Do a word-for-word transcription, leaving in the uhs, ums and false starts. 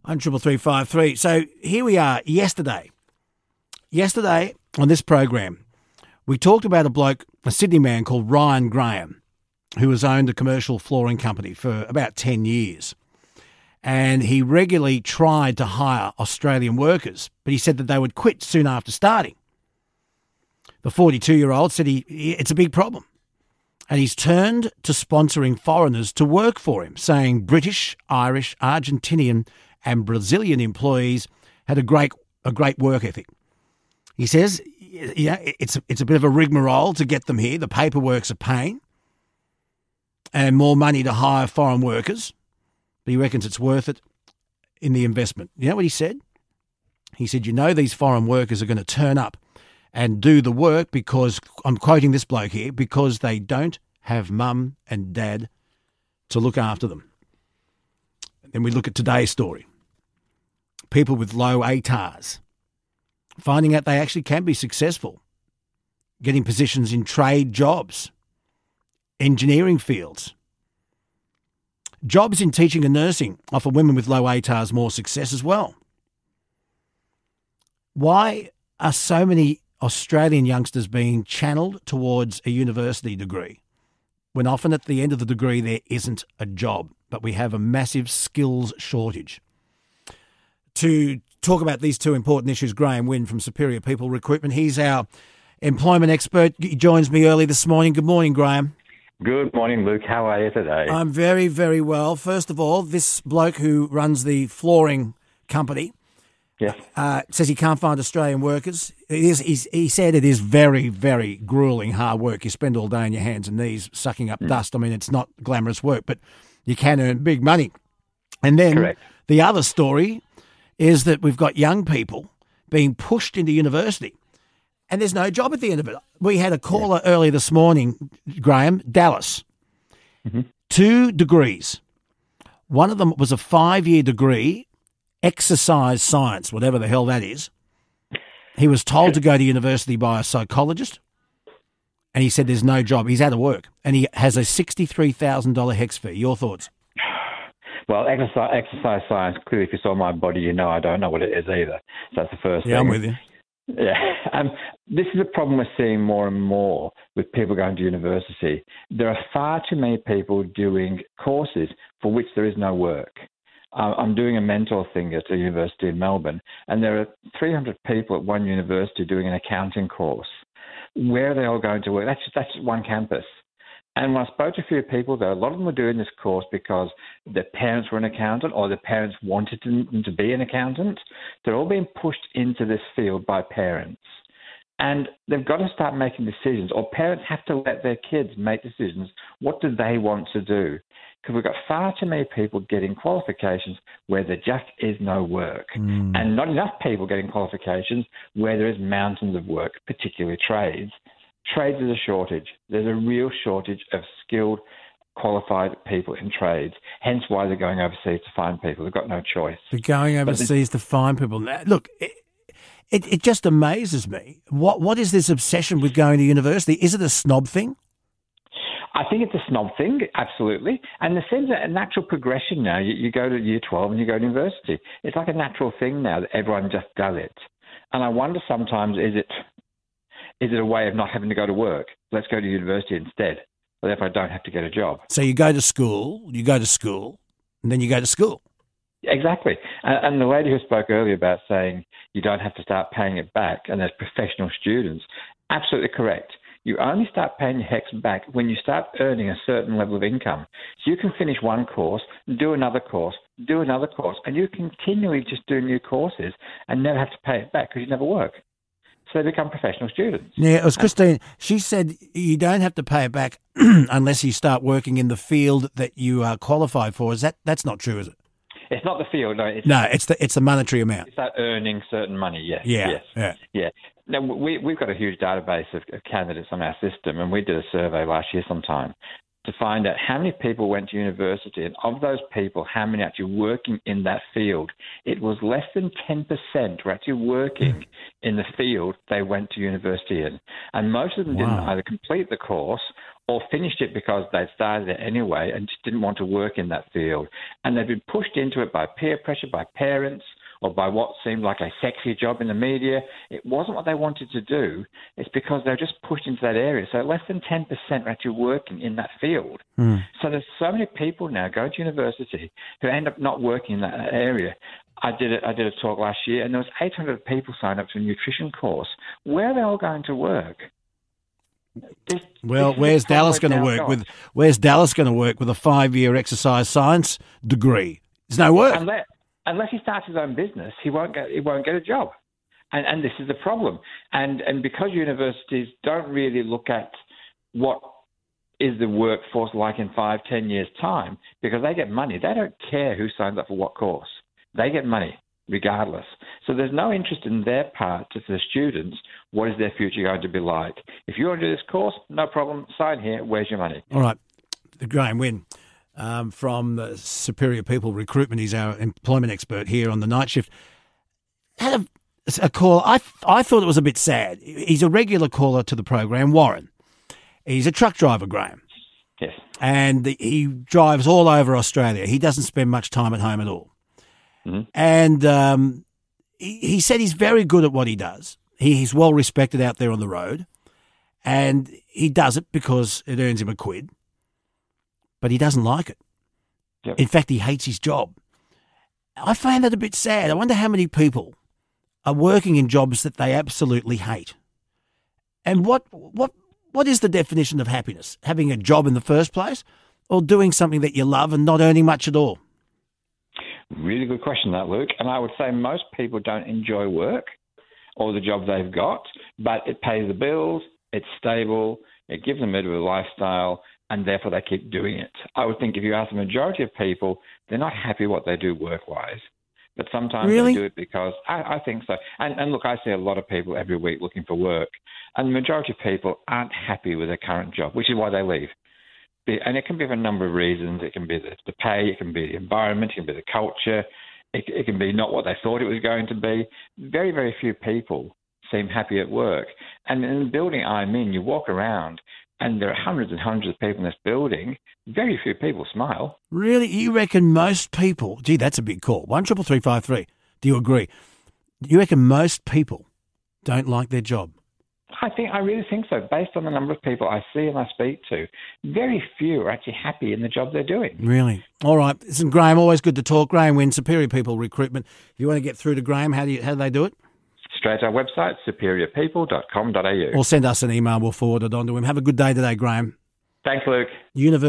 on triple three five three. So here we are. Yesterday, yesterday on this program, we talked about a bloke, a Sydney man called Ryan Graham, who has owned a commercial flooring company for about ten years. And he regularly tried to hire Australian workers, but he said that they would quit soon after starting. The forty-two-year-old said he it's a big problem. And he's turned to sponsoring foreigners to work for him, saying British, Irish, Argentinian and Brazilian employees had a great a great work ethic. He says, yeah, it's, it's a bit of a rigmarole to get them here. The paperwork's a pain and more money to hire foreign workers. But he reckons it's worth it in the investment. You know what he said? He said, you know these foreign workers are going to turn up and do the work because, I'm quoting this bloke here, because they don't have mum and dad to look after them. And then we look at today's story. People with low A T A Rs finding out they actually can be successful, getting positions in trade jobs, engineering fields. Jobs in teaching and nursing offer women with low A T A Rs more success as well. Why are so many Australian youngsters being channelled towards a university degree when often at the end of the degree there isn't a job, but we have a massive skills shortage? To talk about these two important issues, Graham Wynn from Superior People Recruitment. He's our employment expert. He joins me early this morning. Good morning, Graham. Good morning, Luke. How are you today? I'm very, very well. First of all, this bloke who runs the flooring company yes. uh, says he can't find Australian workers. It is. He's, he said it is very, very gruelling, hard work. You spend all day on your hands and knees sucking up mm. dust. I mean, it's not glamorous work, but you can earn big money. And then Correct. The other story is that we've got young people being pushed into university and there's no job at the end of it. We had a caller yeah. early this morning, Graham, Dallas, mm-hmm. two degrees. One of them was a five-year degree, exercise science, whatever the hell that is. He was told to go to university by a psychologist and he said there's no job. He's out of work and he has a sixty-three thousand dollars HECS fee. Your thoughts? Well, exercise, exercise science, clearly if you saw my body, you know I don't know what it is either. So that's the first yeah, thing. I'm with you. Yeah, um, this is a problem we're seeing more and more with people going to university. There are far too many people doing courses for which there is no work. Uh, I'm doing a mentor thing at a university in Melbourne, and there are three hundred people at one university doing an accounting course. Where are they all going to work? That's just, that's just one campus. And when I spoke to a few people, though, a lot of them were doing this course because their parents were an accountant or their parents wanted them to be an accountant. They're all being pushed into this field by parents. And they've got to start making decisions, or parents have to let their kids make decisions. What do they want to do? Because we've got far too many people getting qualifications where there just is no work, mm. and not enough people getting qualifications where there is mountains of work, particularly trades. Trades is a shortage. There's a real shortage of skilled, qualified people in trades, hence why they're going overseas to find people. They've got no choice. They're going overseas to find people. Look, it, it, it just amazes me. What What is this obsession with going to university? Is it a snob thing? I think it's a snob thing, absolutely. And there seems a natural progression now. You, you go to year twelve and you go to university. It's like a natural thing now that everyone just does it. And I wonder sometimes, is it... Is it a way of not having to go to work? Let's go to university instead. So therefore, I don't have to get a job. So you go to school, you go to school, and then you go to school. Exactly. And, and the lady who spoke earlier about saying you don't have to start paying it back, and as professional students, absolutely correct. You only start paying your HECS back when you start earning a certain level of income. So you can finish one course, do another course, do another course, and you continually just do new courses and never have to pay it back because you never work. So they become professional students. Yeah, it was Christine. She said you don't have to pay it back unless you start working in the field that you are qualified for. Is that that's not true, is it? It's not the field, no. It's, no, it's the it's the monetary amount. You start earning certain money, yes. Yeah, yes, yeah. yeah. Now, we, we've got a huge database of, of candidates on our system, and we did a survey last year sometime to find out how many people went to university, and of those people, how many actually working in that field. It was less than ten percent were actually working in the field they went to university in. And most of them wow. didn't either complete the course or finished it because they'd started it anyway and just didn't want to work in that field. And they'd been pushed into it by peer pressure, by parents, or by what seemed like a sexy job in the media. It wasn't what they wanted to do. It's because they were just pushed into that area. So less than ten percent are actually working in that field. Mm. So there's so many people now going to university who end up not working in that area. I did a, I did a talk last year, and there was eight hundred people signed up to a nutrition course. Where are they all going to work? This, well, this where's Dallas going to work got. with? Where's Dallas going to work with a five-year exercise science degree? There's no work. Unless, unless he starts his own business, he won't get he won't get a job, and and this is the problem. And and because universities don't really look at what is the workforce like in five, ten years' time, because they get money. They don't care who signs up for what course. They get money regardless. So there's no interest in their part to the students. What is their future going to be like? If you want to do this course, no problem. Sign here. Where's your money? All right. Graham Wynn um, from the Superior People Recruitment. He's our employment expert here on the night shift. Had a, a call. I, I thought it was a bit sad. He's a regular caller to the program, Warren. He's a truck driver, Graham. Yes. And he drives all over Australia. He doesn't spend much time at home at all. Mm-hmm. And um, he, he said he's very good at what he does. He, he's well respected out there on the road, and he does it because it earns him a quid, but he doesn't like it. Yep. In fact, he hates his job. I find that a bit sad. I wonder how many people are working in jobs that they absolutely hate. And what what what is the definition of happiness? Having a job in the first place, or doing something that you love and not earning much at all? Really good question, that, Luke. And I would say most people don't enjoy work or the job they've got, but it pays the bills, it's stable, it gives them a bit of a lifestyle, and therefore they keep doing it. I would think if you ask the majority of people, they're not happy what they do work-wise. But sometimes really? they do it because, I, I think so. And, and look, I see a lot of people every week looking for work, and the majority of people aren't happy with their current job, which is why they leave. And it can be for a number of reasons. It can be the, the pay, it can be the environment, it can be the culture, it, it can be not what they thought it was going to be. Very, very few people seem happy at work. And in the building I'm in, you walk around and there are hundreds and hundreds of people in this building. Very few people smile. Really? You reckon most people, gee, that's a big call. One triple three five three. Do you agree? You reckon most people don't like their job? I think I really think so. Based on the number of people I see and I speak to, very few are actually happy in the job they're doing. Really? All right. Listen, Graham, always good to talk. Graham Wynn, Superior People Recruitment. If you want to get through to Graham, how do you how do they do it? Straight to our website, superior people dot com dot a u. Or send us an email. We'll forward it on to him. Have a good day today, Graham. Thanks, Luke. University